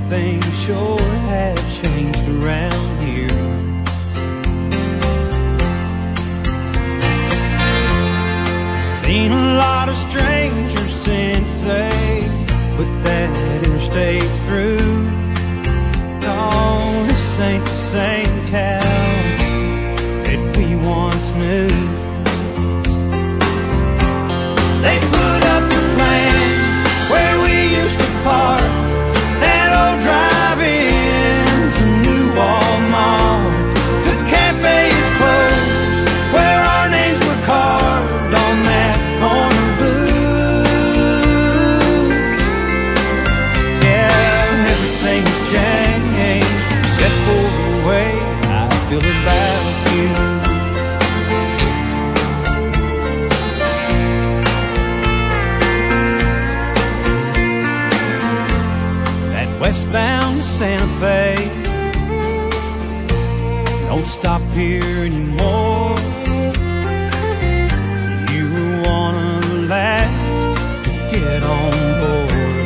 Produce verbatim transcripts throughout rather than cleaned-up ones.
things sure have changed around here. Seen a lot of strangers since they put that interstate through. Oh, this ain't the same town that we once knew. They put up the plan where we used to park, that old drive-in's a new Walmart. The cafe is closed where our names were carved on that corner booth. Yeah, everything's changed except for the way I feel about you. Westbound Santa Fe don't stop here anymore. You were one of the last to get on board.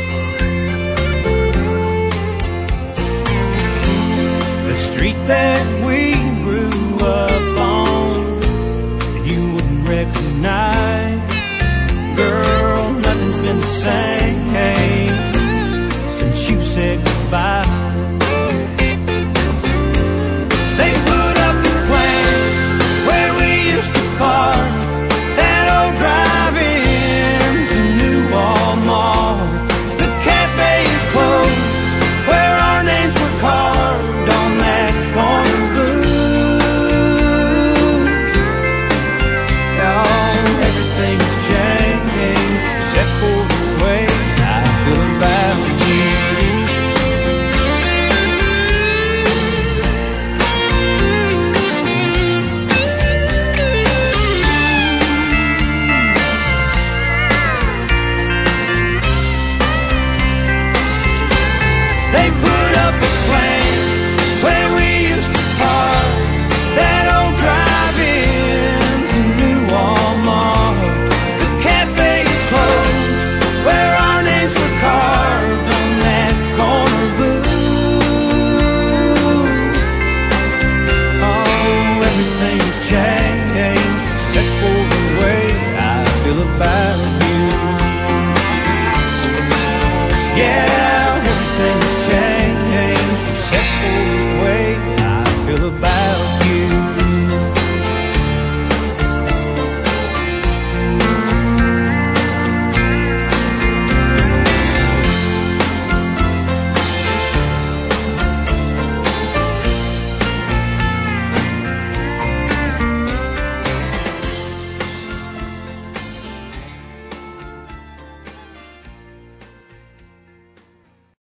The street that we grew up on, you wouldn't recognize. Girl, nothing's been the same since you said goodbye. They put up a plan where we used to park, that old drive-in's a new Walmart. The cafe is closed where our names were carved on that corner booth. Oh, everything's changed except for the way I feel about you. They put up a plan